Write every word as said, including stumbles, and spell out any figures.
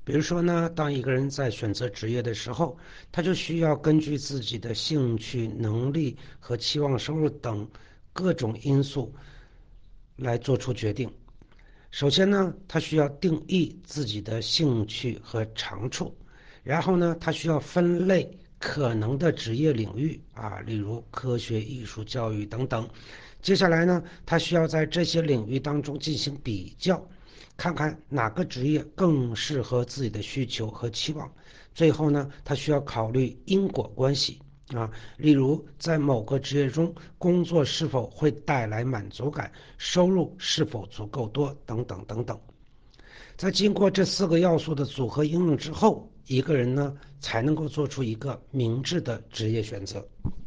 比如说呢，当一个人在选择职业的时候，他就需要根据自己的兴趣、能力和期望收入等各种因素来做出决定。首先呢，他需要定义自己的兴趣和长处，然后呢，他需要分类可能的职业领域啊，例如科学、艺术、教育等等。接下来呢，他需要在这些领域当中进行比较，看看哪个职业更适合自己的需求和期望。最后呢，他需要考虑因果关系啊，例如在某个职业中，工作是否会带来满足感，收入是否足够多，等等等等。在经过这四个要素的组合应用之后，一个人呢才能够做出一个明智的职业选择。